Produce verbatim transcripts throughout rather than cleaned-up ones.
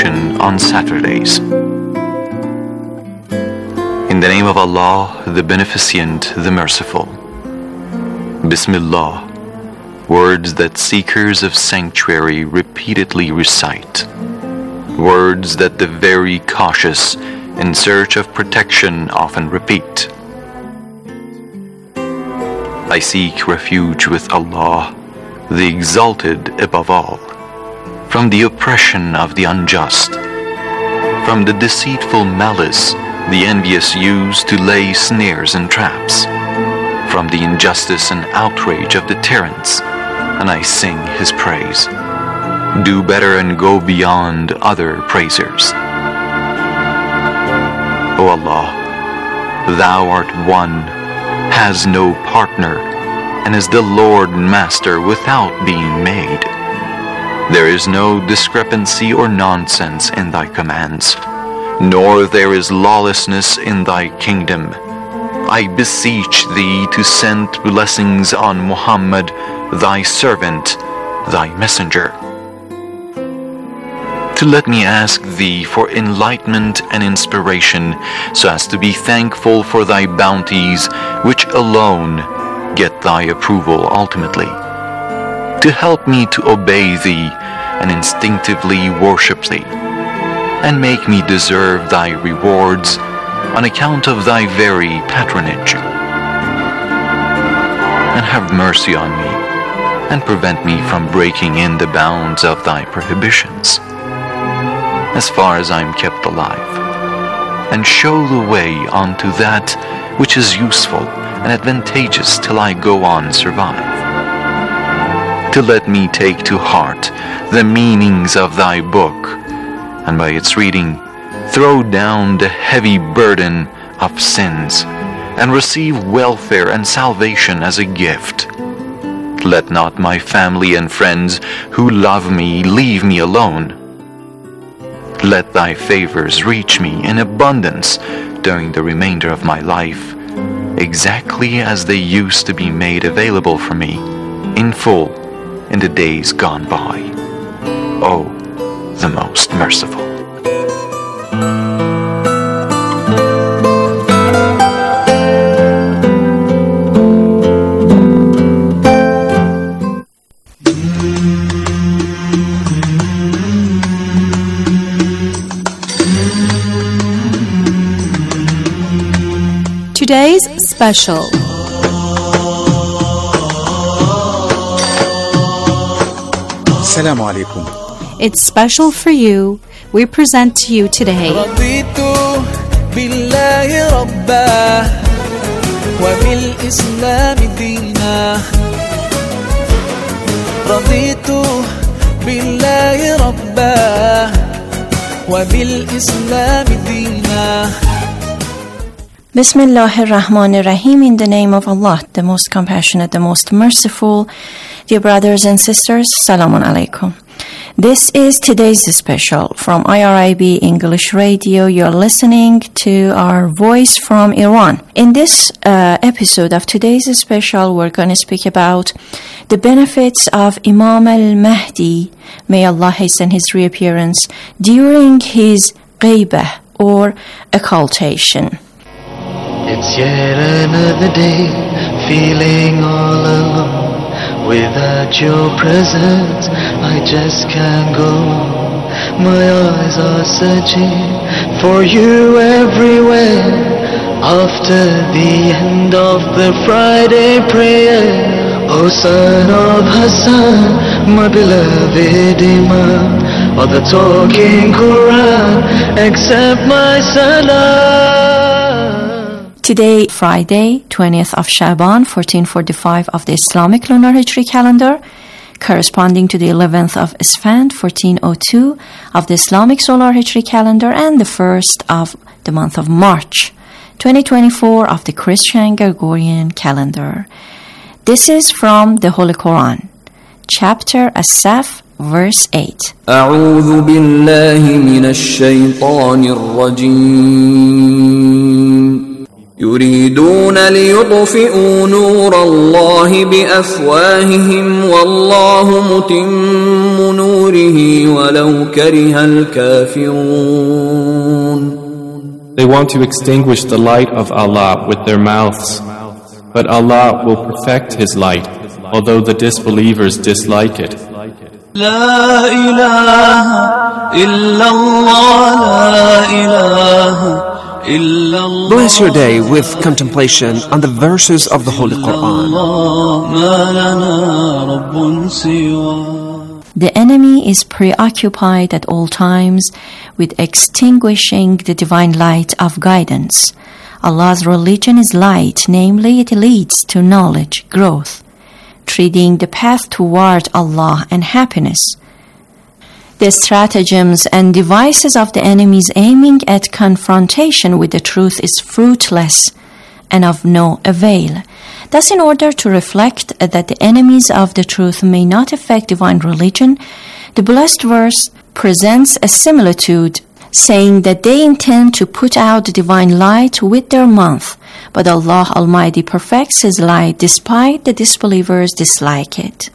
meditation on Saturdays. In the name of Allah, the Beneficent, the Merciful. Bismillah, words that seekers of sanctuary repeatedly recite. Words that the very cautious in search of protection often repeat. I seek refuge with Allah, the Exalted above all, from the oppression of the unjust, from the deceitful malice the envious use to lay snares and traps, from the injustice and outrage of the tyrants, and I sing His praise. Do better and go beyond other praisers. O Allah, Thou art one, has no partner, and is the Lord Master without being made. There is no discrepancy or nonsense in Thy commands, nor there is lawlessness in Thy kingdom. I beseech Thee to send blessings on Muhammad, Thy servant, Thy messenger. To let me ask Thee for enlightenment and inspiration, so as to be thankful for Thy bounties, which alone get Thy approval ultimately. To help me to obey Thee and instinctively worship Thee, and make me deserve Thy rewards on account of Thy very patronage. And have mercy on me, and prevent me from breaking in the bounds of Thy prohibitions, as far as I am kept alive, and show the way unto that which is useful and advantageous till I go on survive. To let me take to heart the meanings of Thy book, and by its reading throw down the heavy burden of sins, and receive welfare and salvation as a gift. Let not my family and friends who love me leave me alone. Let Thy favors reach me in abundance during the remainder of my life, exactly as they used to be made available for me in full in the days gone by. O, the Most Merciful. Today's special. Assalamu alaikum. It's special for you. We present to you today. رضيت بالله ربا وبالإسلام دينا رضيت بالله ربا وبالإسلام دينا. Bismillah ar-Rahman ar-Rahim, in the name of Allah, the most compassionate, the most merciful. Dear brothers and sisters, Salamun Alaikum. This is today's special from I R I B English Radio. You're listening to our voice from Iran. In this uh, episode of today's special, we're going to speak about the benefits of Imam al-Mahdi, may Allah hasten his reappearance, during his ghaibah or occultation. It's yet another day, feeling all alone. Without your presence, I just can't go. My eyes are searching for you everywhere. After the end of the Friday prayer, O son of Hassan, my beloved Imam, of the talking Quran, accept my salam. Today, Friday, twentieth of Shaban, fourteen forty-five of the Islamic lunar Hijri calendar, corresponding to the eleventh of Isfand, fourteen oh two of the Islamic solar Hijri calendar, and the first of the month of March, twenty twenty-four of the Christian Gregorian calendar. This is from the Holy Quran, chapter As-Saf, verse eight. أعوذ بالله من الشيطان الرجيم يريد يريدون ليطفئوا نور الله بأفواههم والله متم نوره ولو كره الكافرون. They want to extinguish the light of Allah with their mouths, but Allah will perfect His light, although the disbelievers dislike it. لا إله إلا الله لا إله إلا الله. Bless your day with contemplation on the verses of the Holy Quran. ما لنا رب سواه. The enemy is preoccupied at all times with extinguishing the divine light of guidance. Allah's religion is light, namely it leads to knowledge, growth, treading the path toward Allah and happiness. The stratagems and devices of the enemies aiming at confrontation with the truth is fruitless and of no avail. Thus, in order to reflect that the enemies of the truth may not affect divine religion, the blessed verse presents a similitude, saying that they intend to put out the divine light with their mouth, but Allah Almighty perfects His light despite the disbelievers dislike it.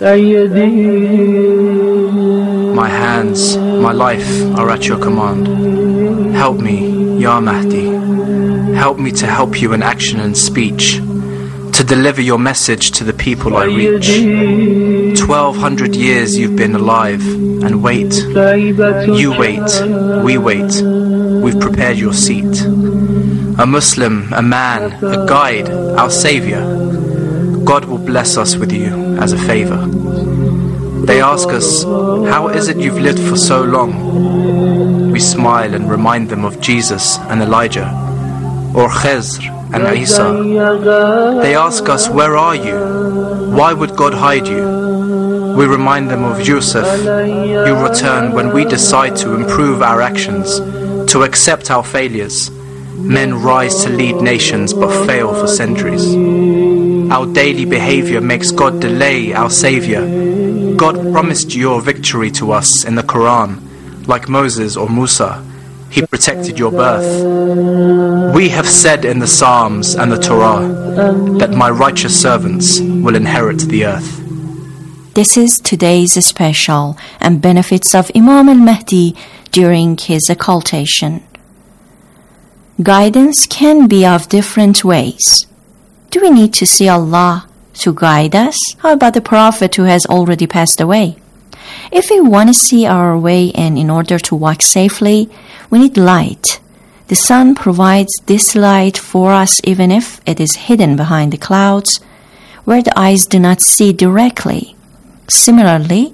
My hands, my life are at your command. Help me, Ya Mahdi. Help me to help you in action and speech, to deliver your message to the people I reach. Twelve hundred years you've been alive, and wait. You wait, we wait. We've prepared your seat. A Muslim, a man, a guide, our Savior. God will bless us with you as a favor. They ask us, how is it you've lived for so long? We smile and remind them of Jesus and Elijah, or Khizr and Isa. They ask us, where are you? Why would God hide you? We remind them of Yusuf. You return when we decide to improve our actions, to accept our failures. Men rise to lead nations but fail for centuries. Our daily behavior makes God delay our Savior. God promised your victory to us in the Quran, like Moses or Musa. He protected your birth. We have said in the Psalms and the Torah that my righteous servants will inherit the earth. This is today's special and benefits of Imam al-Mahdi during his occultation. Guidance can be of different ways. Do we need to see Allah to guide us? How about the Prophet who has already passed away? If we want to see our way and in order to walk safely, we need light. The sun provides this light for us even if it is hidden behind the clouds, where the eyes do not see directly. Similarly,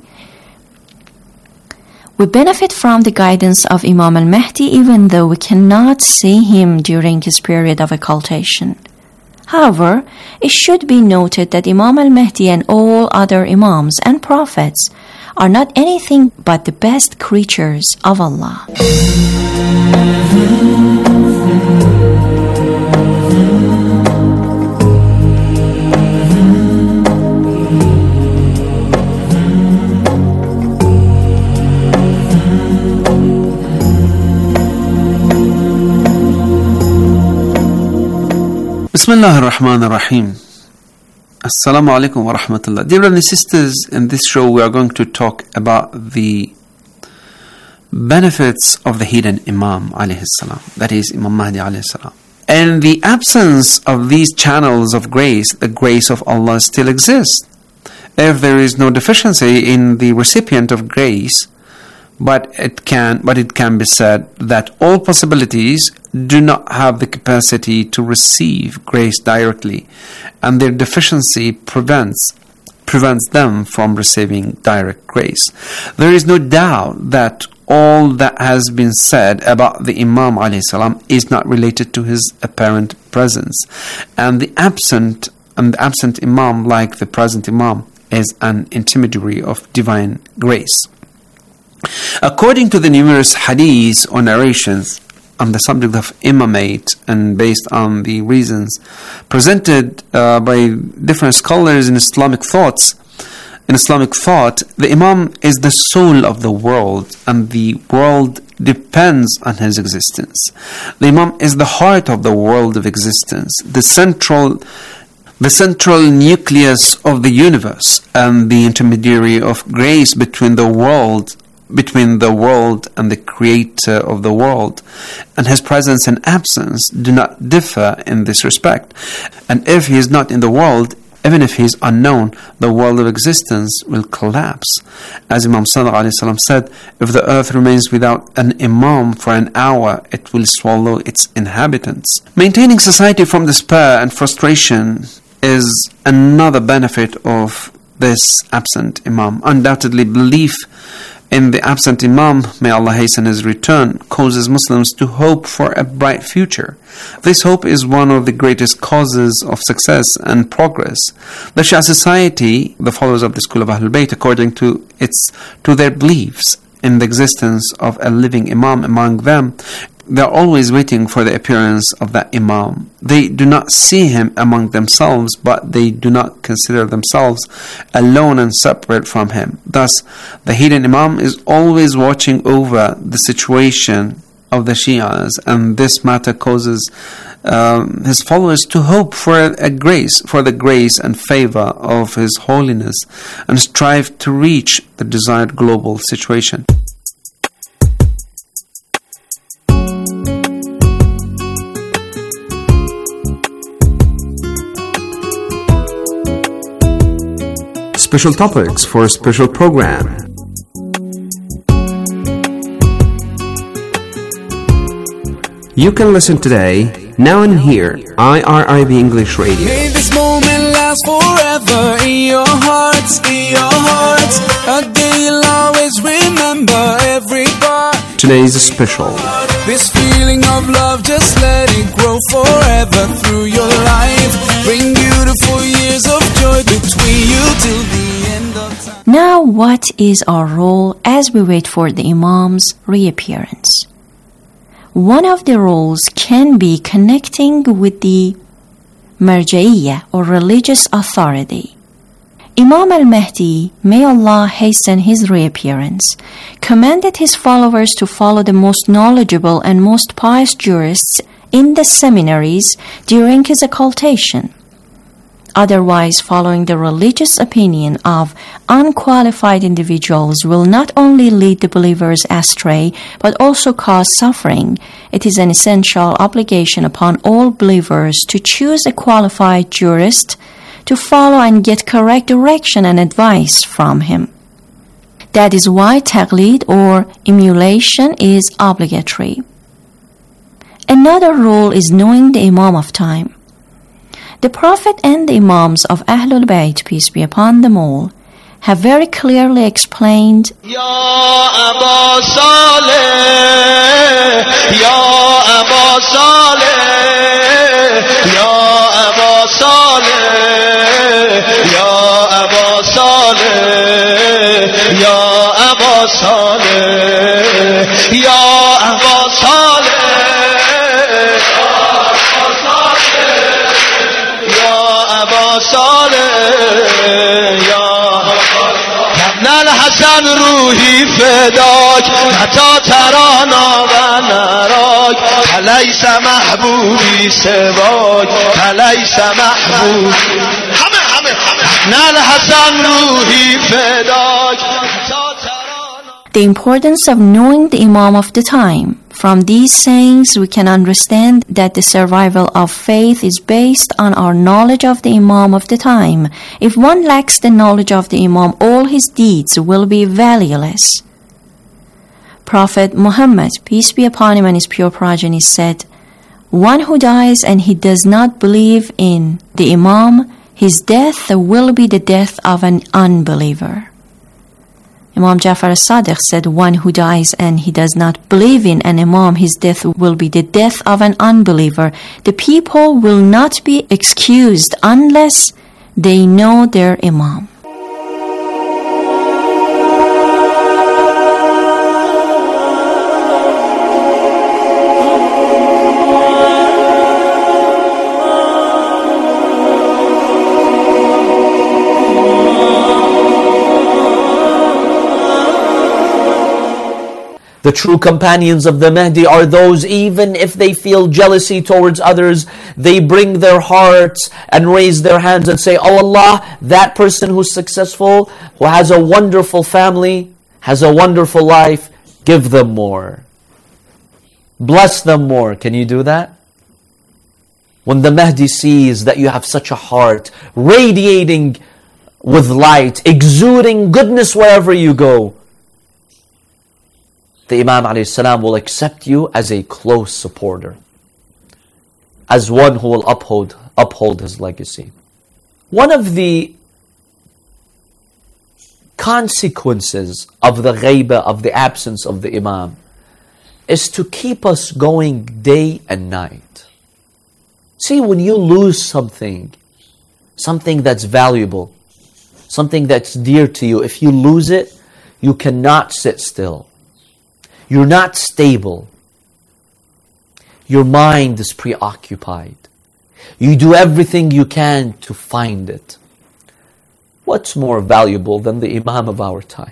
we benefit from the guidance of Imam al-Mahdi even though we cannot see him during his period of occultation. However, it should be noted that Imam al-Mahdi and all other Imams and Prophets are not anything but the best creatures of Allah. Bismillah ar-Rahman ar-Rahim. Assalamu alaikum wa rahmatullah. Dear brothers and sisters, in this show we are going to talk about the benefits of the hidden Imam alayhi salam, that is Imam Mahdi alayhi salam. In the absence of these channels of grace, the grace of Allah still exists. If there is no deficiency in the recipient of grace, but it can but it can be said that all possibilities do not have the capacity to receive grace directly, and their deficiency prevents prevents them from receiving direct grace. There is no doubt that all that has been said about the Imam alayhi salam is not related to his apparent presence, and the absent and the absent Imam, like the present Imam, is an intermediary of divine grace. According to the numerous hadiths or narrations on the subject of imamate, and based on the reasons presented uh, by different scholars in Islamic thoughts, in Islamic thought, the Imam is the soul of the world, and the world depends on his existence. The Imam is the heart of the world of existence, the central the central nucleus of the universe, and the intermediary of grace between the world between the world and the creator of the world. And his presence and absence do not differ in this respect. And if he is not in the world, even if he is unknown, the world of existence will collapse. As Imam Sallallahu Alaihi Wasallam said, if the earth remains without an Imam for an hour, it will swallow its inhabitants. Maintaining society from despair and frustration is another benefit of this absent Imam. Undoubtedly, belief in the absent Imam, may Allah hasten his return, causes Muslims to hope for a bright future. This hope is one of the greatest causes of success and progress. The Shia society, the followers of the school of Ahlul Bayt, according to its to their beliefs in the existence of a living Imam among them, they are always waiting for the appearance of that Imam. They do not see him among themselves, but they do not consider themselves alone and separate from him. Thus, the hidden Imam is always watching over the situation of the Shias, and this matter causes um, his followers to hope for a grace, for the grace and favor of His Holiness, and strive to reach the desired global situation. Special topics for a special program. You can listen today, now and here, I R I B English Radio. May this moment last forever in your hearts, in your hearts. A day you'll always remember every part. Today's special. This feeling of love, just let it grow forever through your life. Bring beautiful years of joy between you till the end of time. Now, what is our role as we wait for the Imam's reappearance? One of the roles can be connecting with the Marja'iyya or religious authority. Imam al-Mahdi, may Allah hasten his reappearance, commanded his followers to follow the most knowledgeable and most pious jurists in the seminaries during his occultation. Otherwise, following the religious opinion of unqualified individuals will not only lead the believers astray, but also cause suffering. It is an essential obligation upon all believers to choose a qualified jurist to follow and get correct direction and advice from him. That is why taqlid or emulation is obligatory. Another rule is knowing the Imam of time. The Prophet and the Imams of Ahlul Bayt, peace be upon them all, have very clearly explained, Ya Aba Saleh, Ya Aba Saleh, Ya Aba Saleh, Ya Aba Saleh, Ya Aba Saleh, Ya Aba Saleh. حسن روحی فداک متا ترانا و نراک فلیس محبوبی سواک فلیس محبوب همه همه همه نل حسن روحی فداک. The importance of knowing the Imam of the time. From these sayings, we can understand that the survival of faith is based on our knowledge of the Imam of the time. If one lacks the knowledge of the Imam, all his deeds will be valueless. Prophet Muhammad, peace be upon him and his pure progeny, said, "One who dies and he does not believe in the Imam, his death will be the death of an unbeliever." Imam Jafar as-Sadiq said, "One who dies and he does not believe in an Imam, his death will be the death of an unbeliever. The people will not be excused unless they know their Imam." The true companions of the Mahdi are those, even if they feel jealousy towards others, they bring their hearts and raise their hands and say, "Oh Allah, that person who's successful, who has a wonderful family, has a wonderful life, give them more. Bless them more." Can you do that? When the Mahdi sees that you have such a heart, radiating with light, exuding goodness wherever you go, the Imam alayhi salam will accept you as a close supporter, as one who will uphold, uphold his legacy. One of the consequences of the ghaibah, of the absence of the Imam, is to keep us going day and night. See, when you lose something, something that's valuable, something that's dear to you, if you lose it, you cannot sit still. You're not stable. Your mind is preoccupied. You do everything you can to find it. What's more valuable than the Imam of our time?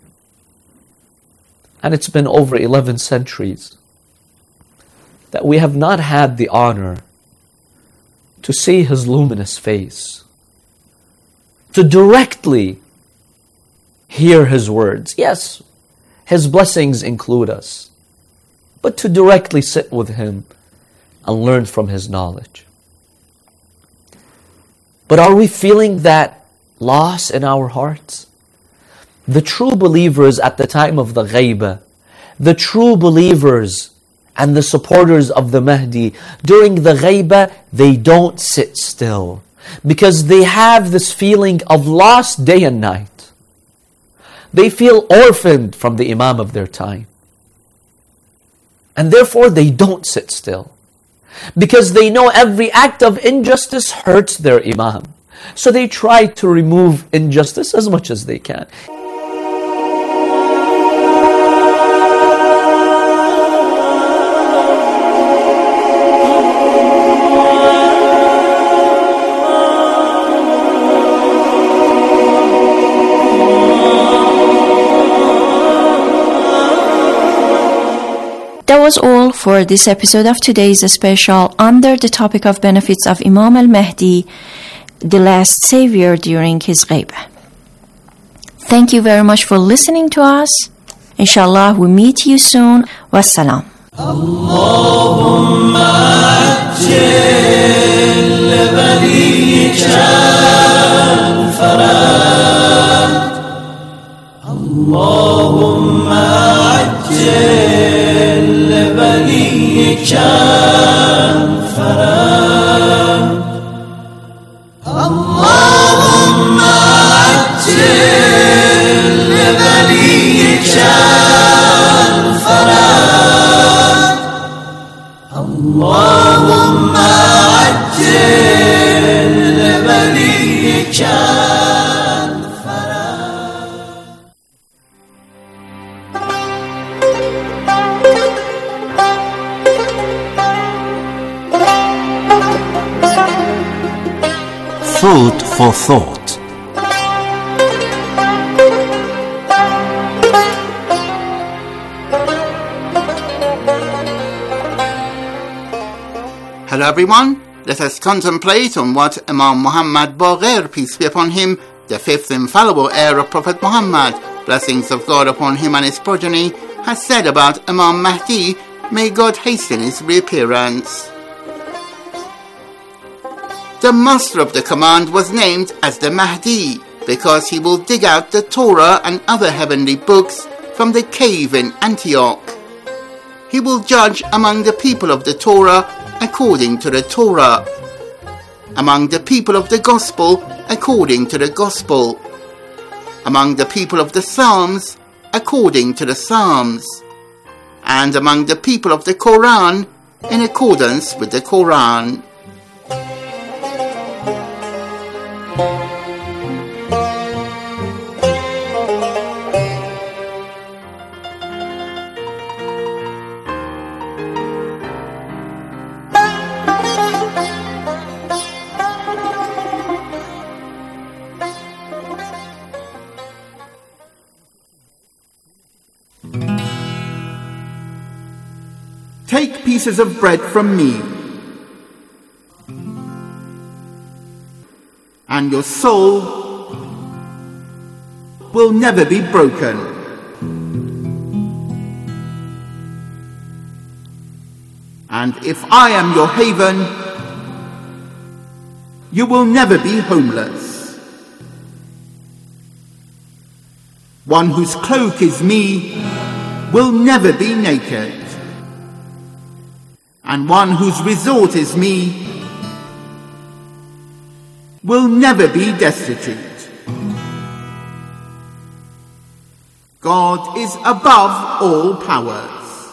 And it's been over eleven centuries that we have not had the honor to see his luminous face, to directly hear his words. Yes, his blessings include us, but to directly sit with him and learn from his knowledge. But are we feeling that loss in our hearts? The true believers at the time of the ghaibah, the true believers and the supporters of the Mahdi, during the ghaibah, they don't sit still, because they have this feeling of loss day and night. They feel orphaned from the Imam of their time. And therefore they don't sit still, because they know every act of injustice hurts their Imam. So they try to remove injustice as much as they can. That was all for this episode of today's special under the topic of benefits of Imam al-Mahdi, the last savior during his ghaibah. Thank you very much for listening to us. Inshallah, we meet you soon. Wassalam. Allahumma ajil waliyika al-faraj. Allahumma ajil waliyika al-faraj. Allahumma ajil waliyika al-faraj. Allahumma ajil waliyika Food for thought. Hello everyone, let us contemplate on what Imam Muhammad Baqir, peace be upon him, the fifth infallible heir of Prophet Muhammad, blessings of God upon him and his progeny, has said about Imam Mahdi. May God hasten his reappearance. The master of the command was named as the Mahdi because he will dig out the Torah and other heavenly books from the cave in Antioch. He will judge among the people of the Torah according to the Torah, among the people of the Gospel according to the Gospel, among the people of the Psalms according to the Psalms, and among the people of the Quran in accordance with the Quran. Take pieces of bread from me, and your soul will never be broken. And if I am your haven, you will never be homeless. One whose cloak is me will never be naked. And one whose resort is me will never be destitute. God is above all powers.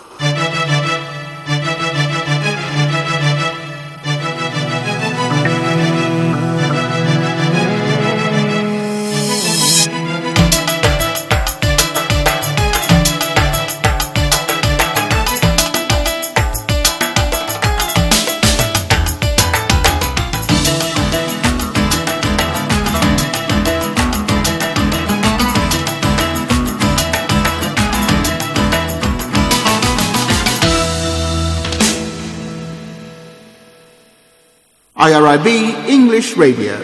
I R I B English Radio.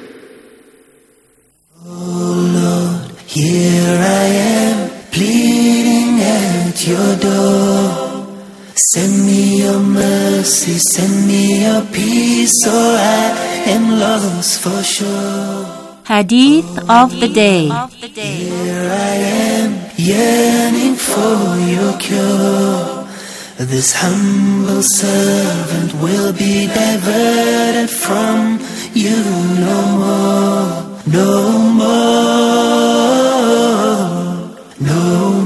Oh Lord, here I am, pleading at your door. Send me your mercy, send me your peace, or I am lost for sure. Hadith of the Day. Here I am, yearning for your cure. This humble servant will be diverted from you no more, no more, no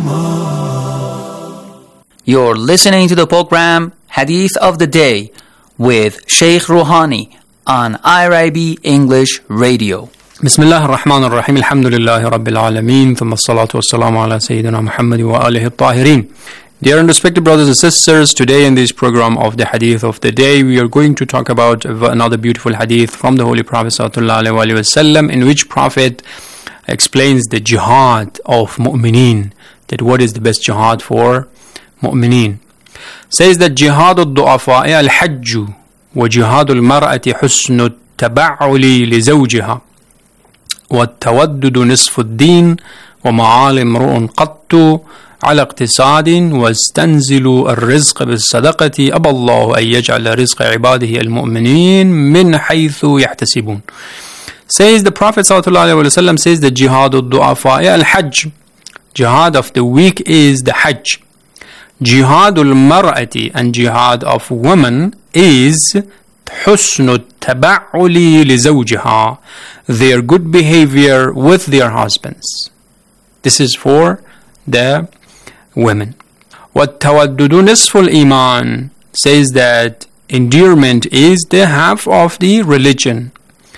more. You're listening to the program Hadith of the Day with Sheikh Rouhani on I R I B English Radio. Bismillah ar-Rahman ar-Rahim. Alhamdulillahi Rabbil Alameen. Thumma salatu wassalamu ala Sayyidina Muhammad wa alihi at-Tahirin. Dear and respected brothers and sisters, today in this program of the Hadith of the Day, we are going to talk about another beautiful Hadith from the Holy Prophet sallallahu alaihi wasallam, in which Prophet explains the jihad of mu'mineen, that what is the best jihad for mu'mineen. Says that jihad al-du'afa'i al-hajju wa jihad al-mar'ati husnu at-taba'uli li zawjiha wa at-tawaddudu nisfu ad-din wa ma'ali imru'un qattu على اقتصاد واستنزلوا الرزق بالصدقة أبى الله أن يجعل رزق عباده المؤمنين من حيث يحتسبون. Says the Prophet ﷺ says that jihad al-du'afa al-hajj, jihad of the weak is the hajj. Jihad al-mar'ati and jihad of women is حسن التبعل لزوجها, their good behavior with their husbands. This is for the women. وَالتَّوَدُّدُ نِصْفُ الْإِيمَانِ says that endearment is the half of the religion.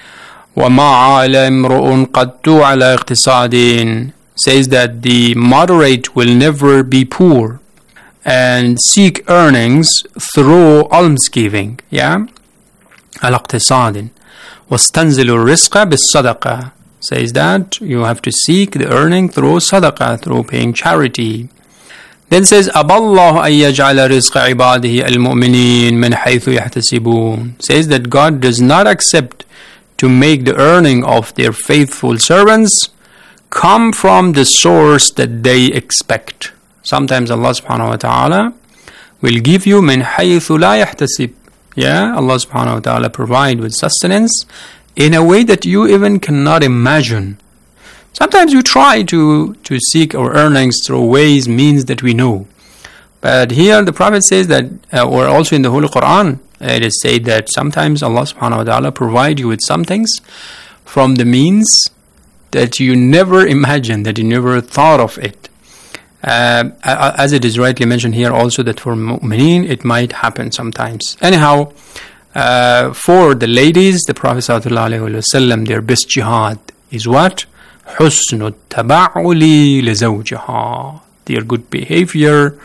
وَمَا عَلَى امْرُؤٌ قَدُّ عَلَى اقْتِصَادٍ says that the moderate will never be poor and seek earnings through almsgiving. Yeah? على اقْتِصَادٍ وَاسْتَنزِلُ الرِّزْقَ بِالصَّدَقَةِ says that you have to seek the earning through sadaqah, through paying charity. Then says أَبَى اللَّهُ أَن يَجْعَلَ رِزْقَ عِبَادِهِ الْمُؤْمِنِينَ مِنْ حَيْثُ يَحْتَسِبُونَ says that God does not accept to make the earning of their faithful servants come from the source that they expect. Sometimes Allah subhanahu wa ta'ala will give you مِنْ حَيْثُ لَا يَحْتَسِبُ. Yeah, Allah subhanahu wa ta'ala provide with sustenance in a way that you even cannot imagine. Sometimes we try to, to seek our earnings through ways, means that we know. But here the Prophet says that, uh, or also in the Holy Quran, it is said that sometimes Allah subhanahu wa ta'ala provide you with some things from the means that you never imagined, that you never thought of it. Uh, as it is rightly mentioned here also that for mu'mineen it might happen sometimes. Anyhow, uh, for the ladies, the Prophet sallallahu alaihi wasallam, their best jihad is what? حسن التبعل لزوجها, their good behavior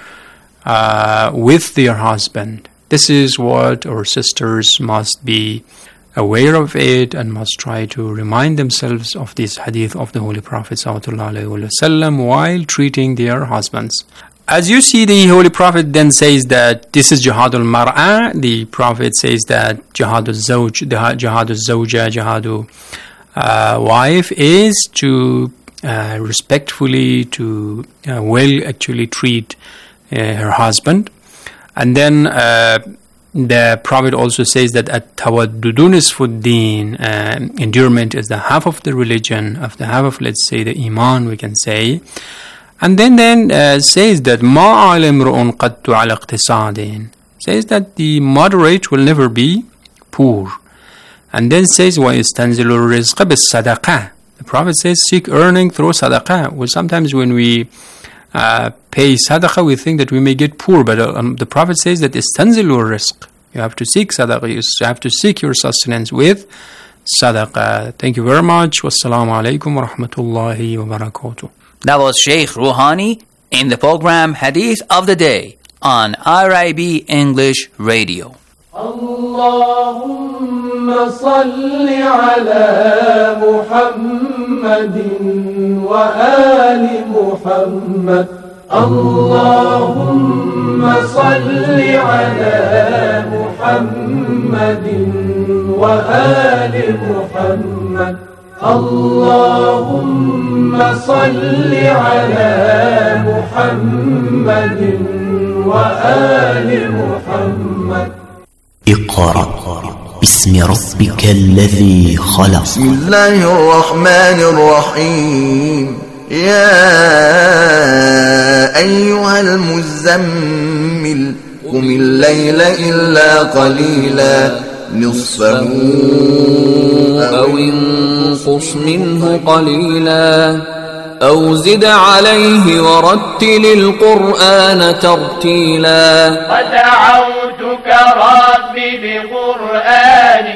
uh, with their husband. This is what our sisters must be aware of it and must try to remind themselves of this hadith of the Holy Prophet sallallahu alaihi wasallam while treating their husbands. as you see, the Holy Prophet then says that this is Jihadul Mar'a. The Prophet says that Jihadul Zawj, the Jihadul Zawja, Jihadul uh, wife is to uh, respectfully, to uh, well actually treat uh, her husband. And then uh, the Prophet also says that at-tawaddudun isfuddin, uh, endurement is the half of the religion, of the half of, let's say, the iman, we can say. And then then uh, says that ma alimru'un qattu ala iqtisadin, says that the moderate will never be poor. And then says wa istanzilu rizqa bis sadaqah. The Prophet says seek earning through sadaqah. Well, sometimes when we uh, pay sadaqah, we think that we may get poor, but uh, um, the Prophet says that istanzilu rizq. You have to seek sadaqah. You have to seek your sustenance with sadaqah. Thank you very much. Wassalamu alaikum wa rahmatullahi wa barakatuh. That was Sheikh Rouhani in the program Hadith of the Day on R I B English Radio. Allahumma salli ala Muhammadin wa ali Muhammad. Allahumma salli ala Muhammadin wa ali Muhammad. اللهم صل على محمد وآل محمد. اقرأ باسم ربك الذي خلق. بسم الله الرحمن الرحيم. يا أيها المزمل قم الليل إلا قليلا نصفه أو انقص منه قليلا أو زد عليه ورتل القرآن ترتيلا. ودعوتك ربي بقرآنك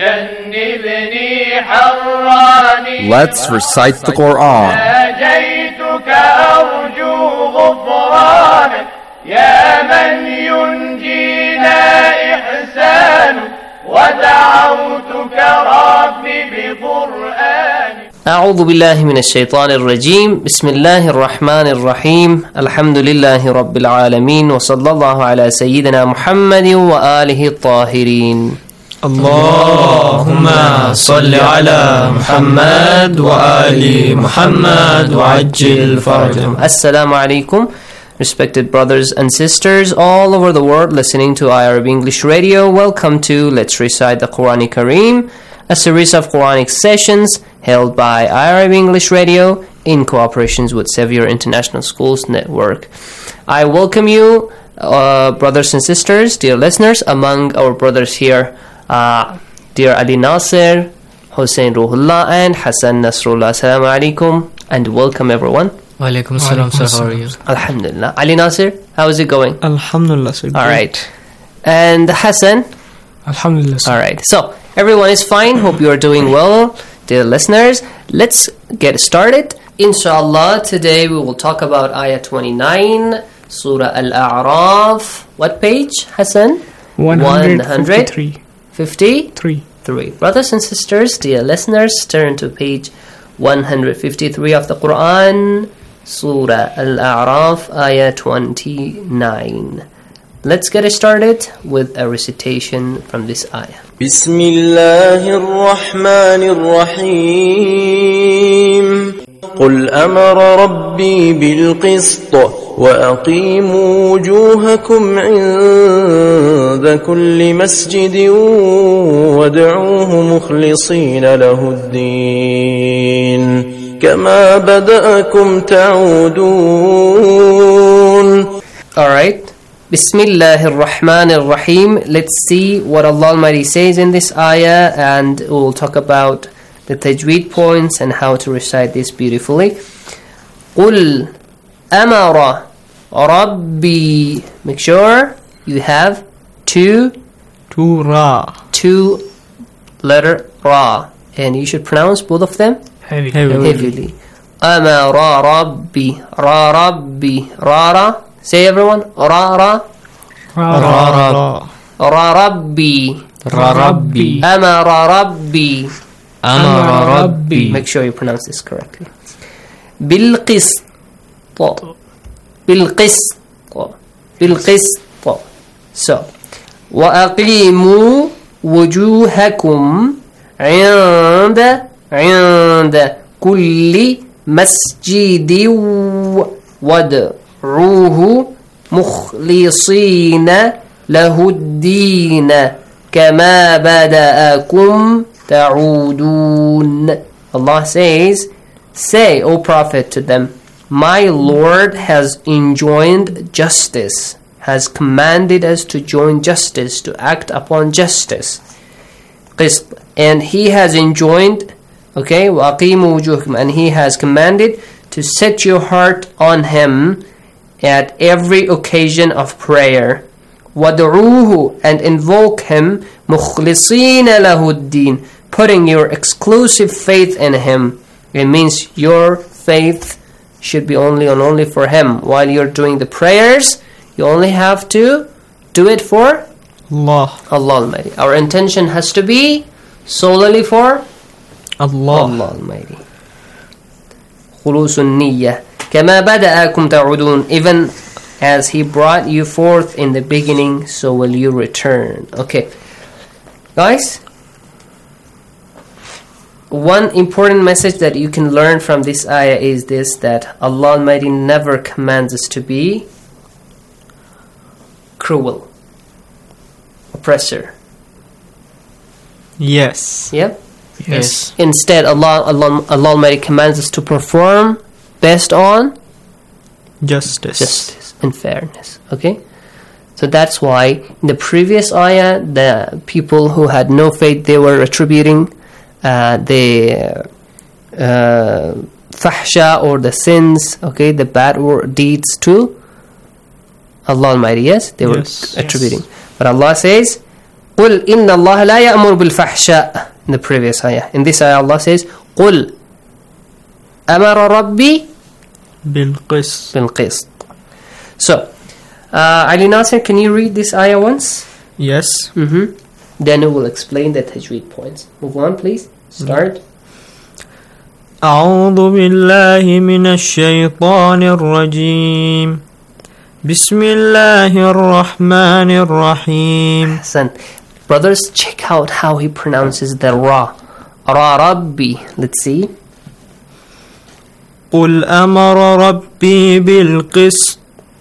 جنبني حراني. Let's recite the Quran. ناجيتك أرجو غفرانك يا من ينجينا إحسانك. ودعوتك ربي بقرآن. أعوذ بالله من الشيطان الرجيم. بسم الله الرحمن الرحيم. الحمد لله رب العالمين وصلى الله على سيدنا محمد وآله الطاهرين. اللهم صل على محمد وآل محمد وعجل فرجهم. Assalamu alaikum. Respected brothers and sisters all over the world listening to I R B English Radio, welcome to Let's Recite the Quran Kareem, a series of Quranic sessions held by I R B English Radio in cooperation with Xavier International Schools Network. I welcome you, uh, brothers and sisters, dear listeners, among our brothers here, uh, dear Ali Nasir, Hussein Ruhullah, and Hassan Nasrullah. Assalamu alaikum, and welcome everyone. Walaikum assalam, sir. How are you? Alhamdulillah. Ali Nasir, how is it going? Alhamdulillah, sir. All right. And Hassan? Alhamdulillah, sir. All right. So, everyone is fine. Hope you are doing well, dear listeners. Let's get started. Inshallah, today we will talk about Ayah twenty-nine, Surah Al-A'raf. What page, Hassan? one fifty-three. fifty-three. Three. Brothers and sisters, dear listeners, turn to page one fifty-three of the Quran, Surah Al-A'raf, Ayah twenty-nine. Let's get started with a recitation from this ayah. بسم الله الرحمن الرحيم. قل أمر ربي بالقسط وأقيموا وجوهكم عند كل مسجد وادعوه مخلصين له الدين كما بدأكم تعودون. Alright. Bismillahir Rahmanir Rahim. Let's see what Allah Almighty says in this ayah, and we'll talk about the tajweed points and how to recite this beautifully. قُلْ أَمَرَ رَبِّي. Make sure you have two two ra two letter ra, and you should pronounce both of them heavy. heavily. heavily. أَمَرَ رَبِّي را رَبِّي را را. Say everyone. Ra ra. Ra ra. Ra rabbi. Ra rabbi. Amara rabbi. Amara rabbi. Make sure you pronounce this correctly. Bilqist. Bilqist. بالقسط. So وأقيموا وجوهكم عند عند كل مسجد وادعوه مخلصين له الدين كما بدأكم تعودون. Allah says, say, O Prophet, to them, my Lord has enjoined justice, has commanded us to join justice, to act upon justice. And He has enjoined, okay, وَأَقِيمُوا وُجُوهَكُمْ, and He has commanded to set your heart on Him at every occasion of prayer. وَدْعُوهُ, and invoke Him, مُخْلِصِينَ لَهُ الدِّينَ, putting your exclusive faith in Him. It means your faith should be only and only for Him. While you're doing the prayers, you only have to do it for Allah. Allah Almighty. Our intention has to be solely for Allah, Allah Almighty. خُلُوصُ النِّيَّةِ كَمَا بَدَأَكُمْ تَعُودُونَ, even as He brought you forth in the beginning, so will you return. Okay, guys, one important message that you can learn from this ayah is this, that Allah Almighty never commands us to be cruel, oppressor. Yes. Yep. Yes. Instead, Allah, Allah, Allah Almighty commands us to perform based on justice. Justice and fairness. Okay? So that's why in the previous ayah, the people who had no faith, they were attributing uh, the uh, fahsha or the sins, okay, the bad word, deeds to Allah Almighty. Yes? They were yes. attributing. Yes. But Allah says, قُلْ إِنَّ اللَّهَ لَا يَأْمُرُ بِالْفَحْشَاءِ. In the previous ayah. In this ayah, Allah says, قُلْ أَمَرَ رَبِّي بِالْقِسْطِ. بِالْقِسْطِ. So, uh, Ali Nasir, can you read this ayah once? Yes. Mm-hmm. Then we will explain the tajweed points. Move on, please. Start. أعوذ بالله من الشيطان الرجيم بسم الله الرحمن الرحيم. Ahsan. Brothers, check out how he pronounces the ra. Ra Rabbi. Let's see. قل أمر ربي بالقسط.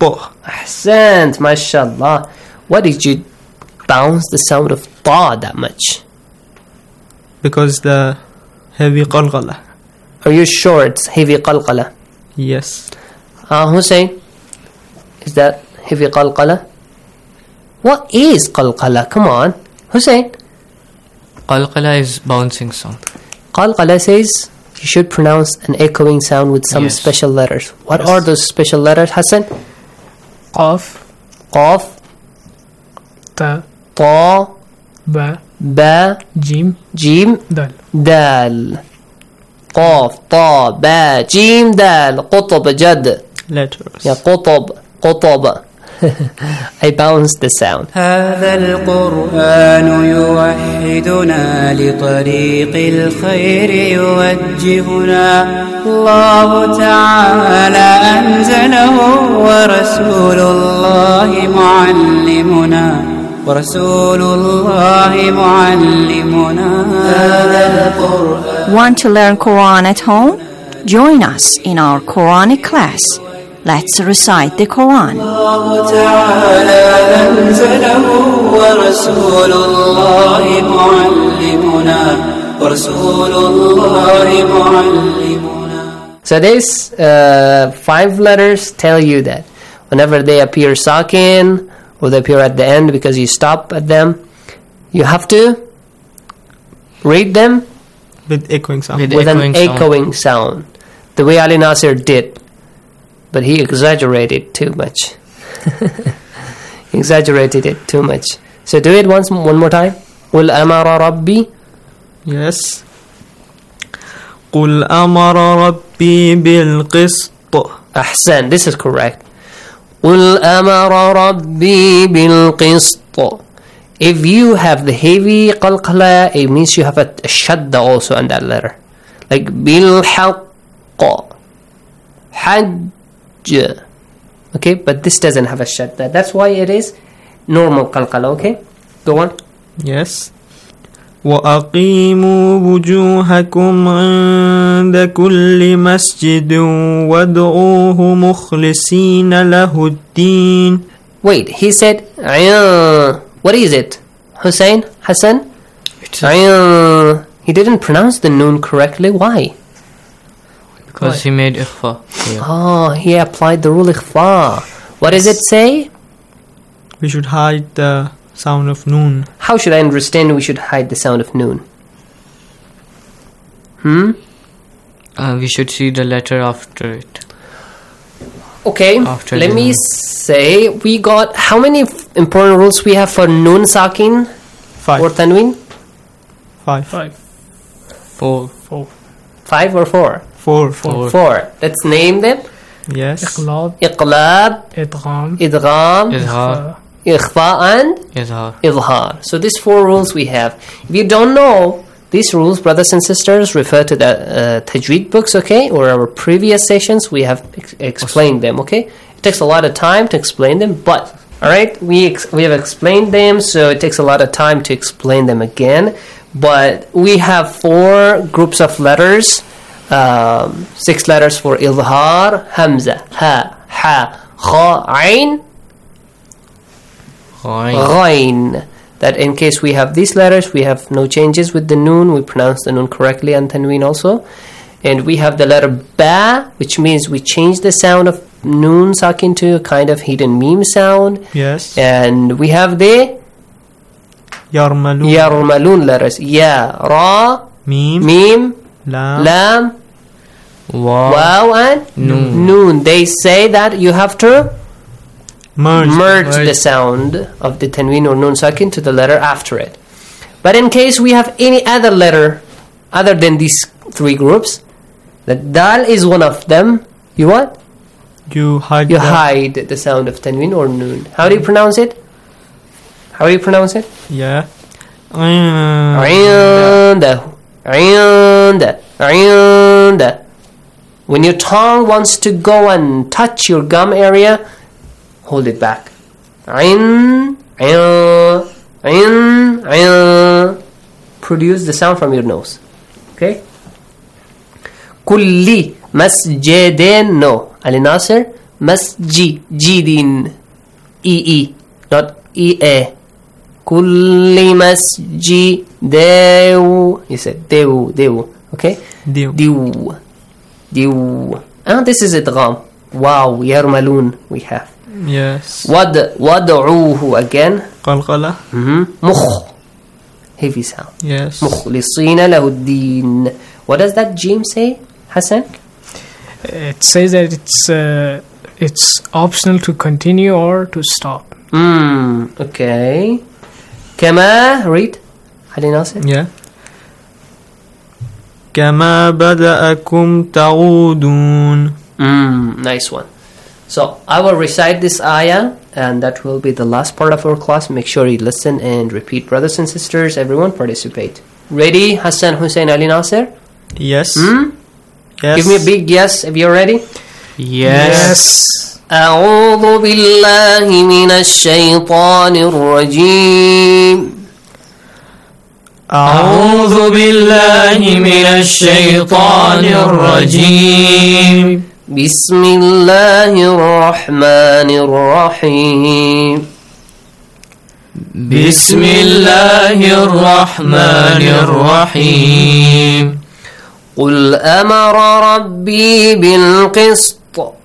Ahsant, mashallah. Why did you bounce the sound of ta that much? Because the heavy qalqala. Are you sure it's heavy qalqala? Yes. Uh, Hussein, is that heavy qalqala? What is qalqala? Come on. Hussein. Qalqala is bouncing sound. Qalqala says you should pronounce an echoing sound with some yes. special letters. What yes. are those special letters, Hassan? Qaf. Qaf. Ta. Ta. Ba. Ba. Jim. Jim. Dal. Dal. Qaf. Ta. Ba. Jim. Dal. Qutab. Jad. Letters. Yeah, Qutab. Qutab. I bounced the sound. هذا القرآن يوحدنا لطريق الخير يوجهنا الله تعالى أنزله ورسول الله معلمنا ورسول الله معلمنا هذا القرآن. Want to learn Quran at home? Join us in our Quranic class. Let's recite the Quran. الله تعالى أنزله ورسول الله معلمنا ورسول الله معلمنا. So these uh, five letters tell you that whenever they appear sakin or they appear at the end because you stop at them, you have to read them with echoing sound. With, with echoing an sound. echoing sound. The way Ali Nasir did. But he exaggerated too much. Exaggerated it too much. So do it once, one more time. قُلْ أَمَرَ رَبِّي. Yes. قُلْ أَمَرَ رَبِّي بِالْقِسْطِ. Ahsan, this is correct. قُلْ أَمَرَ رَبِّي بِالْقِسْطِ. If you have the heavy qalqala, it means you have a, a shadda also on that letter. Like بِالْحَقِّ. Hajj. Okay, but this doesn't have a shadda. That's why it is normal qalqala. Okay, go on. Yes. وَأَقِيمُوا وُجُوهَكُمْ عِنْدَ كُلِّ مَسْجِدٍ وَادْعُوهُ مُخْلِصِينَ لَهُ الدِّينَ. Wait, he said, uh, what is it? Hussein? Hassan? Uh, he didn't pronounce the noon correctly. Why? Because Why? he made ikhfa. Yeah. Oh, he applied the rule ikhfa. What does it say? We should hide the sound of noon. How should I understand we should hide the sound of noon? Hmm? Uh, we should see the letter after it. Okay, after let me noon. say we got how many f- important rules we have for noon sakin? Five. Or tanween? Five. Five. Four. Four. Five or four? Four. Four. Four. Let's name them. Yes. Iqlab. Iqlab. Idgham. Idgham. Izhar. Ikhfa and Izhar. Idhar. So these four rules we have. If you don't know these rules, brothers and sisters, refer to the uh, Tajweed books, okay? Or our previous sessions, we have ex- explained them, okay? It takes a lot of time to explain them, but, alright, we ex- we have explained them, so it takes a lot of time to explain them again. But we have four groups of letters, um, six letters for Idhar, Hamza, Ha, Ha, Kha, Ain, Ghain. That in case we have these letters, we have no changes with the noon. We pronounce the noon correctly and tanween also. And we have the letter Ba, which means we change the sound of noon sakin to a kind of hidden meme sound. Yes. And we have the Yarmalun. Yarmalun letters. Ya, Ra, Meme, Meme, Lam, Lam, Wow, wow and Noon. Noon. They say that you have to merge, merge, merge the sound of the tanween or noon sakin to the letter after it. But in case we have any other letter other than these three groups, the dal is one of them. You what? You hide. You the hide the sound of tanween or noon. How do you pronounce it? How do you pronounce it? Yeah. Inda, inda, inda. When your tongue wants to go and touch your gum area, hold it back. Ain, ain, ain, ain. Produce the sound from your nose. Okay? Kulli masjidin. No. Ali Nasir. Masji. Jidin. E E. Not E A. Kulli masji. Dew. You said dew. Dew. Okay? Dew. Dew. Dew. And this is idgham. Wow. Yarmalun we have. Yes. Wad, wad'uhu again. Qalqala. Mm-hmm. Mukh. Heavy sound. Yes. Mukhlisina lahuddin. What does that jim say, Hassan? It says that it's uh, it's optional to continue or to stop. Hmm. Okay. Kama, read. Ali Nasir. Yeah. كما بدأكم تعودون. Mm, nice one. So I will recite this ayah, and that will be the last part of our class. Make sure you listen and repeat, brothers and sisters. Everyone participate. Ready, Hassan, Hussein, Ali Nasir? Yes. Hmm? Yes. Give me a big yes if you're ready. Yes. أعوذ بالله من الشيطان الرجيم. أعوذ بالله من الشيطان الرجيم. بسم الله الرحمن الرحيم. بسم الله الرحمن الرحيم. قل أمر ربي بالقسط.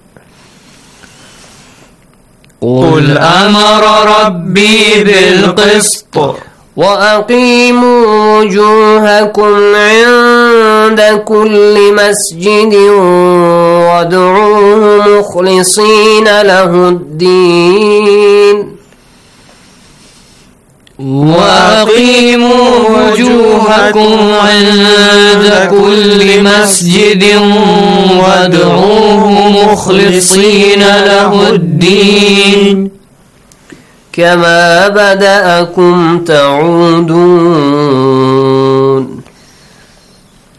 قل أمر ربي بالقسط. وأقيموا وجوهكم عند كل مسجد وادعوه مخلصين له الدين. وأقيموا وجوهكم عند كل مسجد وادعوه مخلصين له الدين. كما بدأكم تعودون.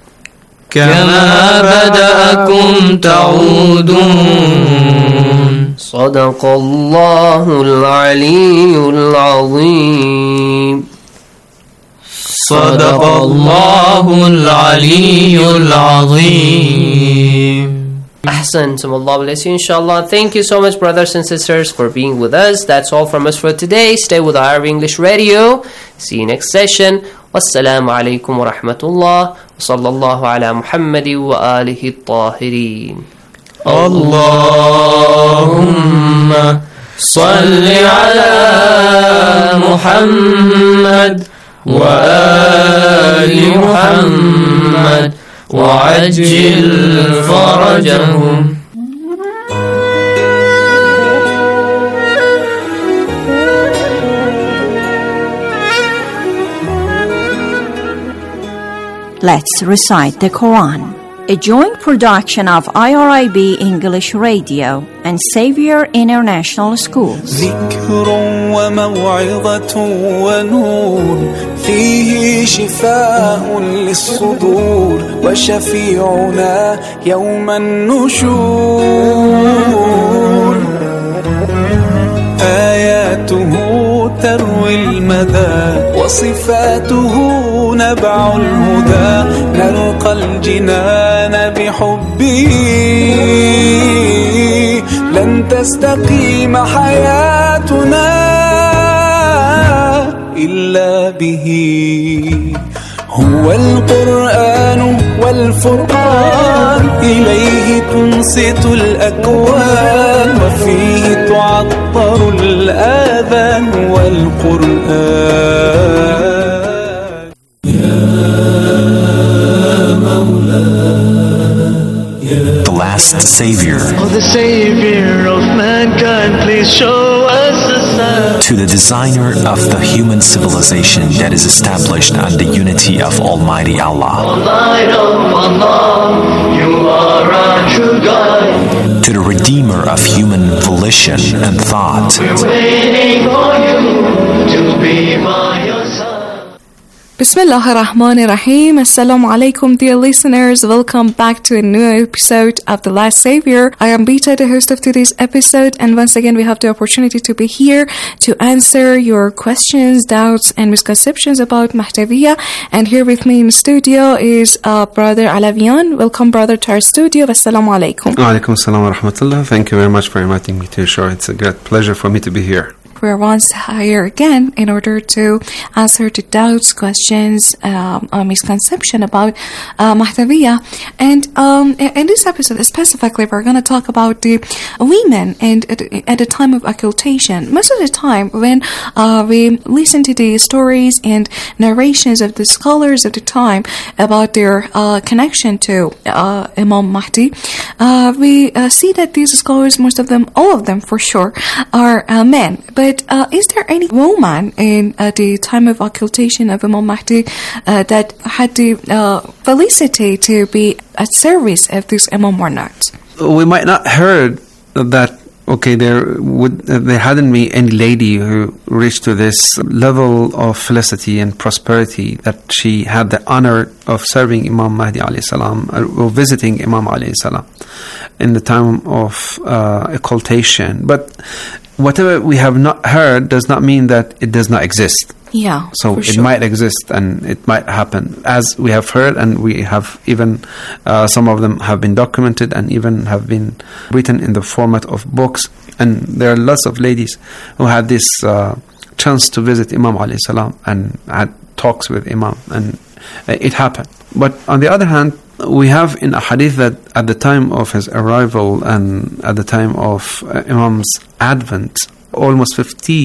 كما بدأكم تعودون. صدق الله العلي العظيم. صدق الله العلي العظيم. Ahsantum, Allah bless you, inshallah. Thank you so much, brothers and sisters, for being with us. That's all from us for today. Stay with Arabic English Radio. See you next session. Wassalamu alaikum wa rahmatullah. Wa sallallahu ala Muhammadi wa alihi at-tahirin. Allahumma salli ala Muhammad wa ali Muhammad وعجل فرجهم. Let's recite the Quran. A joint production of I R I B English Radio and Xavier International School. ذكر وموعظة ونور فيه شفاء للصدور وشفيعنا يوم النشور آياته تروي المدى وصفاته نبع الهدى نلقى الجنان بحبه لن تستقيم حياتنا إلا به هو القرآن والفرقان إليه تنصت الأكوان وفيه تعطر الآذان والقرآن The last Savior. Oh, the Savior of mankind, please show us the sign. To the designer of the human civilization that is established on the unity of Almighty Allah. O light of Allah, you are our true guide. To the redeemer of human volition and thought. We're waiting for you to be by your side. Bismillah ar-Rahman ar-Rahim. Assalamu alaikum, dear listeners. Welcome back to a new episode of The Last Savior. I am Bita, the host of today's episode, and once again we have the opportunity to be here to answer your questions, doubts, and misconceptions about Mahdaviya. And here with me in the studio is uh, Brother Alavian. Welcome, brother, to our studio. Assalamu alaikum. Wa alaikum assalam wa rahmatullah. Thank you very much for inviting me to your show. It's a great pleasure for me to be here. We're once here again in order to answer the doubts, questions, um, or misconception about uh, Mahdaviya. And um, in this episode specifically, we're going to talk about the women and at, at the time of occultation. Most of the time when uh, we listen to the stories and narrations of the scholars of the time about their uh, connection to uh, Imam Mahdi, uh, we uh, see that these scholars, most of them, all of them for sure, are uh, men. But But uh, is there any woman in uh, the time of occultation of Imam Mahdi uh, that had the uh, felicity to be at service of this Imam or not? We might not heard that. Okay, there would uh, there hadn't been any lady who reached to this level of felicity and prosperity that she had the honor of serving Imam Mahdi alayhi salam or visiting Imam alayhi salam in the time of uh, occultation. But whatever we have not heard does not mean that it does not exist. Yeah, so for it sure. might exist and it might happen, as we have heard, and we have even uh, some of them have been documented and even have been written in the format of books. And there are lots of ladies who had this uh, chance to visit Imam alayhi salam and had talks with Imam, and uh, it happened. But on the other hand, we have in a hadith that at the time of his arrival and at the time of uh, Imam's advent, almost fifty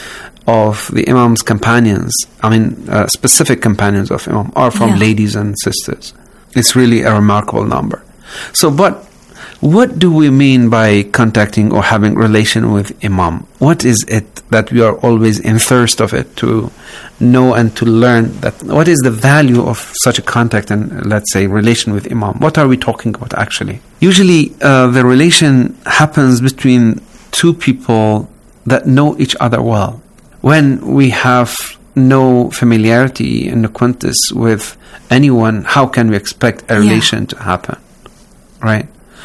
of the Imam's companions, I mean uh, specific companions of Imam, are from Yeah. ladies and sisters. It's really a remarkable number. So, but what do we mean by contacting or having relation with Imam? What is it that we are always in thirst of it to know and to learn? That what is the value of such a contact and, let's say, relation with Imam? What are we talking about actually? Usually uh, the relation happens between two people that know each other well. When we have no familiarity and acquaintance with anyone, how can we expect a relation Yeah. to happen? Right?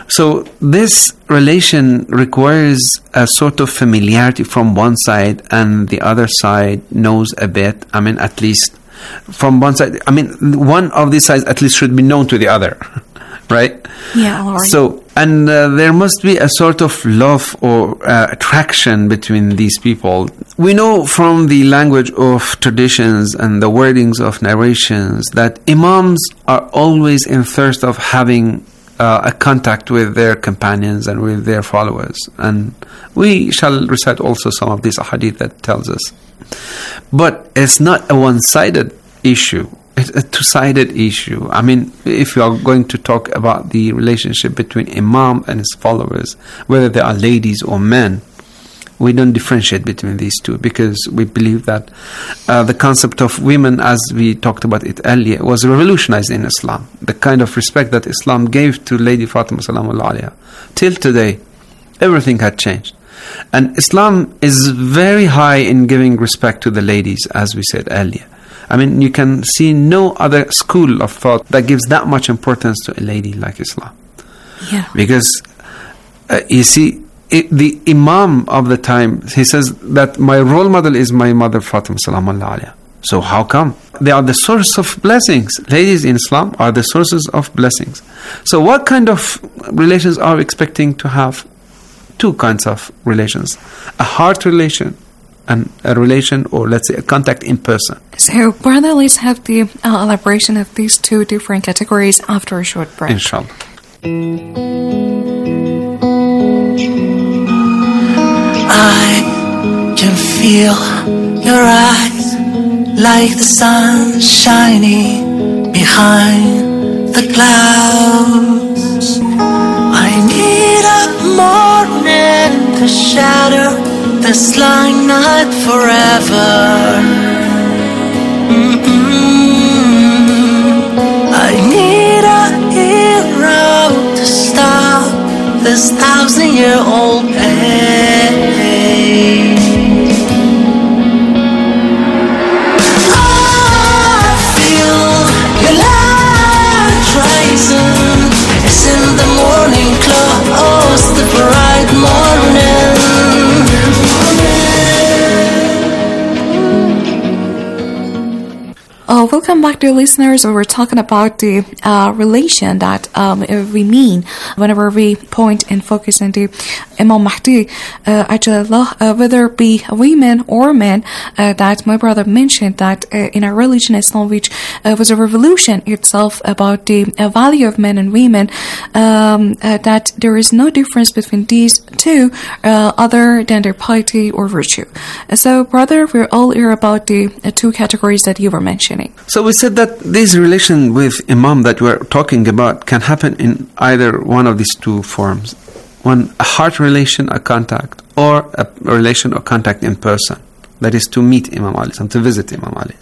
So this relation requires a sort of familiarity from one side, and the other side knows a bit. I mean, at least from one side. I mean, one of these sides at least should be known to the other, right? Yeah, all right. So, and uh, there must be a sort of love or uh, attraction between these people. We know from the language of traditions and the wordings of narrations that imams are always in thirst of having uh, a contact with their companions and with their followers. And we shall recite also some of these ahadith that tells us. But it's not a one-sided issue. It's a two-sided issue. I mean, if you are going to talk about the relationship between imam and his followers, whether they are ladies or men, we don't differentiate between these two, because we believe that uh, the concept of women, as we talked about it earlier, was revolutionized in Islam. The kind of respect that Islam gave to Lady Fatima Salamullah alayha, till today, everything had changed. And Islam is very high in giving respect to the ladies, as we said earlier. I mean, you can see no other school of thought that gives that much importance to a lady like Islam. Yeah. Because, uh, you see, it, the Imam of the time, he says that my role model is my mother Fatima Salamullah alayha. So how come? They are the source of blessings. Ladies in Islam are the sources of blessings. So what kind of relations are we expecting to have? Two kinds of relations. A heart relation and a relation, or let's say a contact in person. So, brother, let's have the uh, elaboration of these two different categories after a short break. Inshallah. I can feel your eyes like the sun shining behind the clouds. I need a morning to shatter this lying night forever. Mm-mm. I need a hero to stop this thousand-year-old pain. I feel your light rising. It's in the morning close, the bright morning. Uh, welcome back, dear listeners. We were talking about the uh, relation that um, we mean whenever we point and focus on the Imam Mahdi, uh, Ajalallah, uh, whether it be women or men, uh, that my brother mentioned that uh, in our religion, Islam, which uh, was a revolution itself about the uh, value of men and women, um, uh, that there is no difference between these two uh, other than their piety or virtue. So, brother, we're all here about the uh, two categories that you were mentioning. So we said that this relation with Imam that we're talking about can happen in either one of these two forms. One, a heart relation, a contact, or a relation or contact in person. That is to meet Imam Ali, to visit Imam Ali.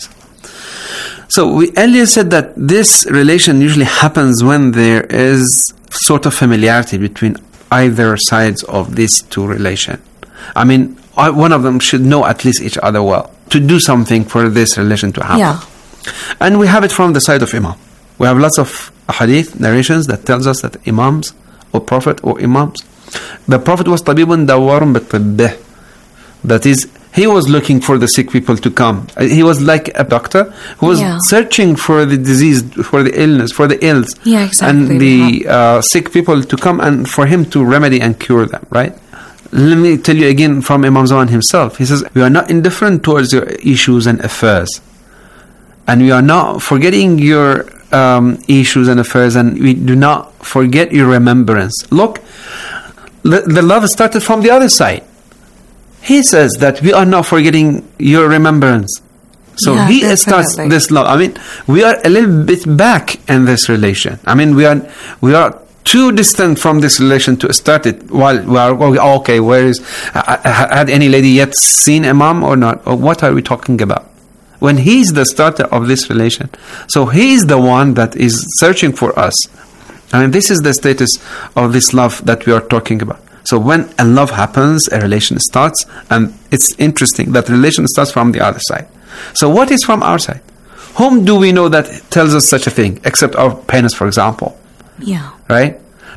So we earlier said that this relation usually happens when there is sort of familiarity between either sides of these two relations. I mean, one of them should know at least each other well to do something for this relation to happen. Yeah. And we have it from the side of Imam. We have lots of hadith narrations that tells us that Imams or Prophet or Imams, the Prophet was tabibun dawarun bitibbih. That is, he was looking for the sick people to come. He was like a doctor who was yeah. searching for the disease, for the illness, for the ills. Yeah, exactly. And the uh, sick people to come and for him to remedy and cure them, right? Let me tell you again from Imam Zaman himself. He says, we are not indifferent towards your issues and affairs. And we are not forgetting your um, issues and affairs, and we do not forget your remembrance. Look, the, the love started from the other side. He says that we are not forgetting your remembrance. So yeah, he definitely. starts this love. I mean, we are a little bit back in this relation. I mean, we are we are too distant from this relation to start it. While we are okay, where is uh, had any lady yet seen Imam or not? Or what are we talking about? When he's the starter of this relation, so he's the one that is searching for us. I mean, this is the status of this love that we are talking about. So when a love happens, a relation starts, and it's interesting that relation starts from the other side. So what is from our side? Whom do we know that tells us such a thing, except our parents, for example? Yeah. Right?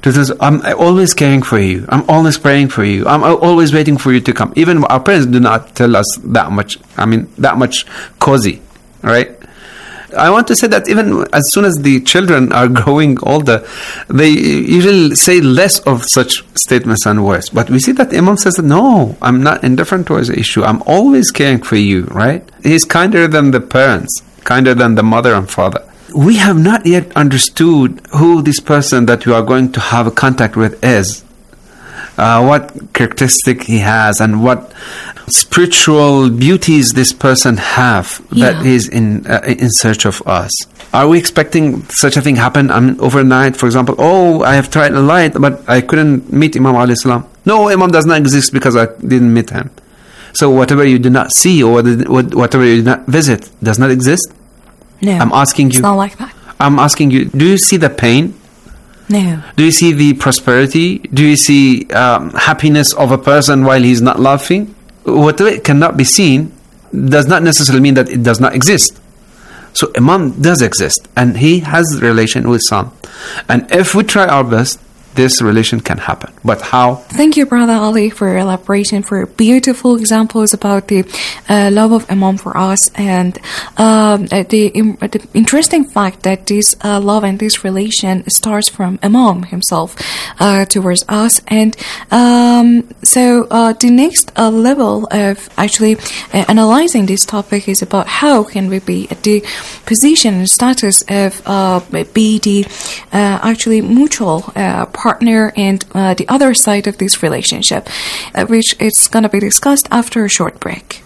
To this, I'm always caring for you. I'm always praying for you. I'm always waiting for you to come. Even our parents do not tell us that much. I mean, that much cozy, right? I want to say that even as soon as the children are growing older, they usually say less of such statements and words. But we see that Imam says, no, I'm not indifferent towards the issue. I'm always caring for you, right? He's kinder than the parents, kinder than the mother and father. We have not yet understood who this person that we are going to have a contact with is. Uh, what characteristic he has and what spiritual beauties this person have Yeah. that is in uh, in search of us. Are we expecting such a thing happen I mean, overnight? For example, oh, I have tried a light, but I couldn't meet Imam alayhi salam. No, Imam does not exist because I didn't meet him. So whatever you do not see or whatever you do not visit does not exist? No. I'm asking you. It's not like that. I'm asking you, do you see the pain? No. Do you see the prosperity? Do you see um, happiness of a person while he's not laughing? Whatever cannot be seen does not necessarily mean that it does not exist. So Imam does exist, and he has relation with some. And if we try our best, this relation can happen. But how? Thank you, Brother Ali, for your elaboration, for beautiful examples about the uh, love of Imam for us, and um, uh, the, um, the interesting fact that this uh, love and this relation starts from Imam himself uh, towards us. And um, so uh, the next uh, level of actually uh, analyzing this topic is about how can we be at the position and status of uh, be the uh, actually mutual uh, partner and uh, the other side of this relationship, uh, which is going to be discussed after a short break.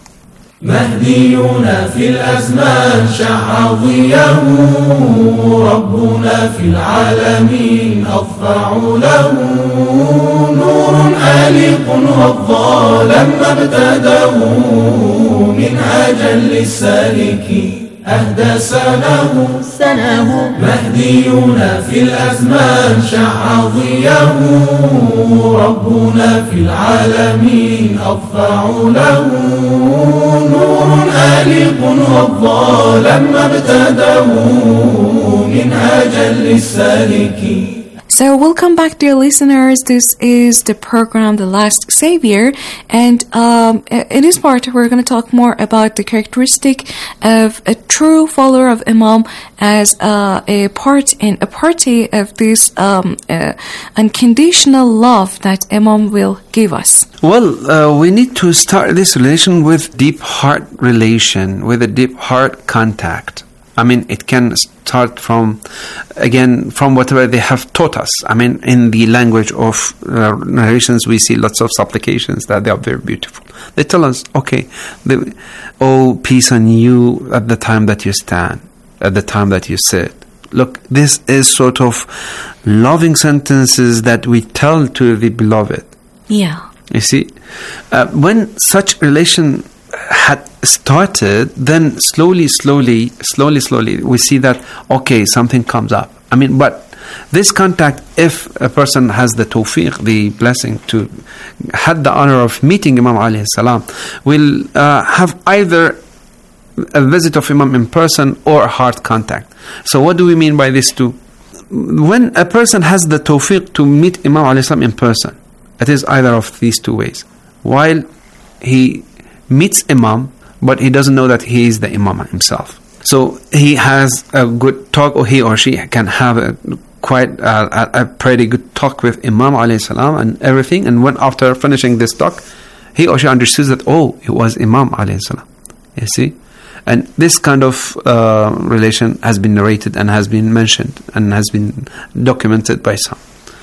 مهدينا في الأزمان شع ضياه ربنا في العالمين أضفع له نور آلق والظالم ابتداه منهاجا للسالكين أهدى سناه سناه مهدينا في الأزمان شع ضياه ربنا في العالمين أضفع له نور آلق والظالم ابتداه منهاجا للسالكين. So welcome back, dear listeners. This is the program The Last Savior, and um, in this part we're going to talk more about the characteristic of a true follower of Imam as uh, a part and a party of this um, uh, unconditional love that Imam will give us. Well, uh, we need to start this relation with deep heart relation, with a deep heart contact. I mean, it can start from, again, from whatever they have taught us. I mean, in the language of uh, narrations, we see lots of supplications that they are very beautiful. They tell us, okay, the, oh, peace on you at the time that you stand, at the time that you sit. Look, this is sort of loving sentences that we tell to the beloved. Yeah. You see, uh, when such relation had started, then slowly, slowly, slowly, slowly, we see that, okay, something comes up. I mean, but this contact, if a person has the tawfiq, the blessing to, had the honor of meeting Imam alayhi salam, will uh, have either a visit of Imam in person or a heart contact. So what do we mean by this two? When a person has the tawfiq to meet Imam alayhi salam in person, it is either of these two ways. While he meets Imam, but he doesn't know that he is the Imam himself. So he has a good talk, or he or she can have a quite uh, a, a pretty good talk with Imam alayhi salam and everything. And when after finishing this talk, he or she understands that, oh, it was Imam alayhi salam. You see? And this kind of uh, relation has been narrated and has been mentioned and has been documented by some.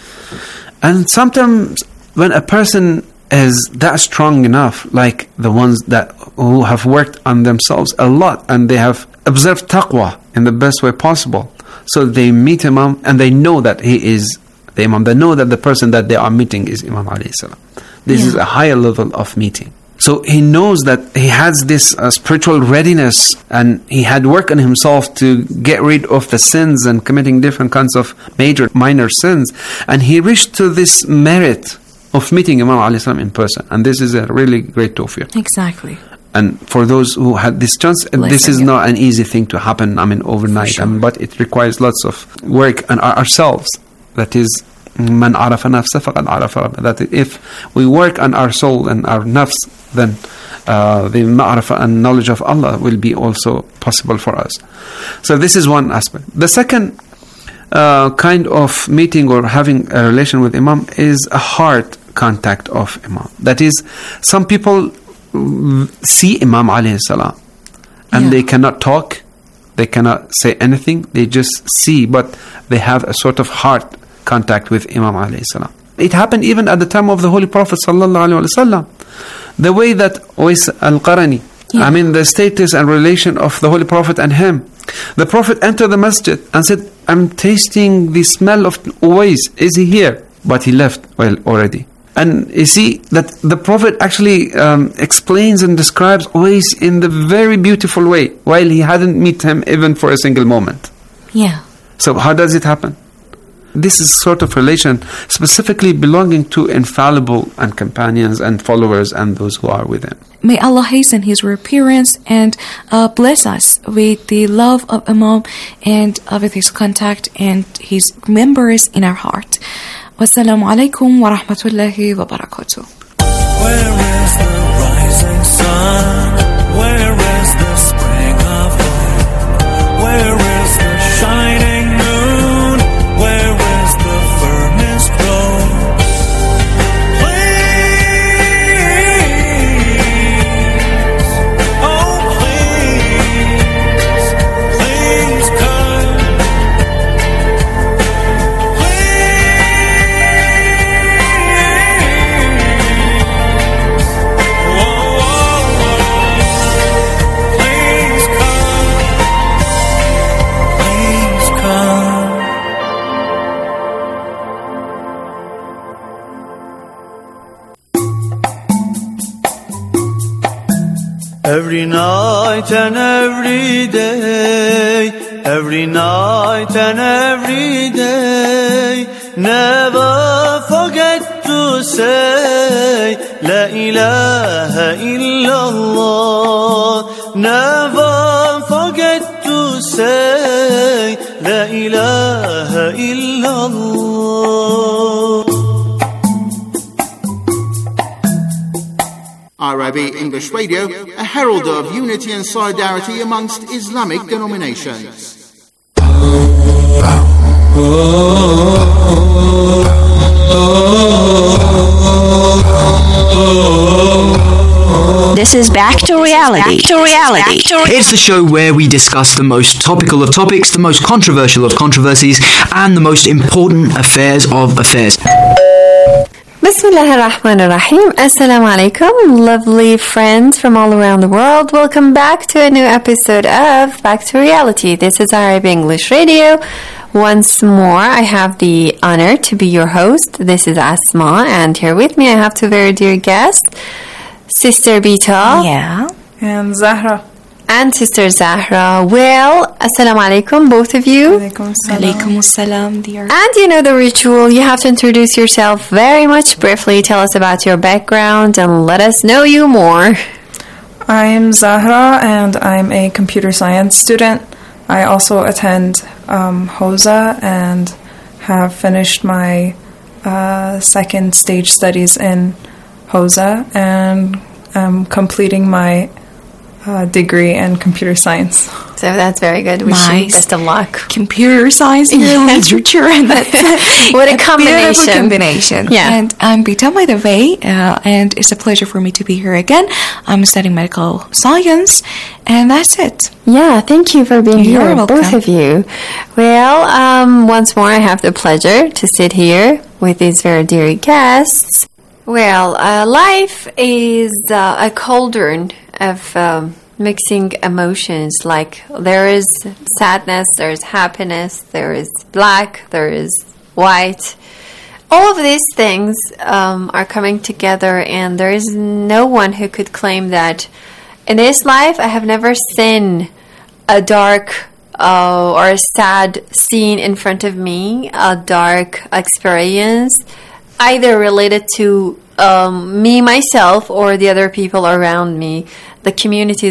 And sometimes when a person is that strong enough, like the ones that who have worked on themselves a lot and they have observed taqwa in the best way possible, so they meet Imam and they know that he is the Imam. They know that the person that they are meeting is Imam alayhi salam. This yeah. is a higher level of meeting. So he knows that he has this uh, spiritual readiness, and he had worked on himself to get rid of the sins and committing different kinds of major, minor sins, and he reached to this merit of meeting Imam alayhi salam in person. And this is a really great tawfiq. Exactly. And for those who had this chance, Blessing this is you. not an easy thing to happen, I mean, overnight. Sure. I mean, but it requires lots of work on our, ourselves. That is, Man arafa nafsa faqad arafa rabbah. That if we work on our soul and our nafs, then uh, the ma'rifah and knowledge of Allah will be also possible for us. So this is one aspect. The second uh, kind of meeting or having a relation with Imam is a heart contact of Imam. That is, some people see Imam alayhi salam and yeah. they cannot talk, they cannot say anything, they just see, but they have a sort of heart contact with Imam alayhi salam. It happened even at the time of the Holy Prophet sallallahu alaihi wasallam. The way that Uwais al-Qarani, yeah. I mean the status and relation of the Holy Prophet and him. The Prophet entered the masjid and said, I'm tasting the smell of Uwais, is he here? But he left well already. And you see that the Prophet actually um, explains and describes Uwais in the very beautiful way, while he hadn't met him even for a single moment. Yeah. So how does it happen? This is sort of relation specifically belonging to infallible and companions and followers and those who are with him. May Allah hasten his reappearance and uh, bless us with the love of Imam and uh, with his contact and his members in our heart. Wassalamu alaikum wa rahmatullahi wa barakatuh. Where is the rising sun? Where is the spring of hope? Where is the shining moon? Where is the firmest road? Please, oh please, please come. Every night and every day, every night and every day, never forget to say La ilaha illallah. Never forget to say La ilaha illallah. R I B English Radio, a herald of unity and solidarity amongst Islamic denominations. This is Back to Reality. Back to reality. Back to re- it's the show where we discuss the most topical of topics, the most controversial of controversies, and the most important affairs of affairs. Bismillah ar-Rahman ar-Rahim. Assalamu alaikum, lovely friends from all around the world. Welcome back to a new episode of Back to Reality. This is R I B English Radio. Once more, I have the honor to be your host. This is Asma, and here with me I have two very dear guests, Sister Bita. Yeah. And Zahra. And Sister Zahra. Well, assalamu alaikum, both of you. Alaikum assalam, dear. And you know the ritual. You have to introduce yourself very much briefly. Tell us about your background and let us know you more. I'm Zahra and I'm a computer science student. I also attend um, Hawza and have finished my uh, second stage studies in Hawza and I'm completing my Uh, degree in computer science. So that's very good. Wish nice. you best of luck. Computer science and literature, and that's what a combination! Beautiful combination. Yeah. And I'm Bita, by the way, uh, and it's a pleasure for me to be here again. I'm studying medical science, and that's it. Yeah, thank you for being You're here, welcome. both of you. Well, um, once more, I have the pleasure to sit here with these very dear guests. Well, uh, life is uh, a cauldron of um, mixing emotions. Like there is sadness, there is happiness, there is black, there is white. All of these things um, are coming together, and there is no one who could claim that in this life I have never seen a dark uh, or a sad scene in front of me, a dark experience, either related to um, me, myself, or the other people around me, the communities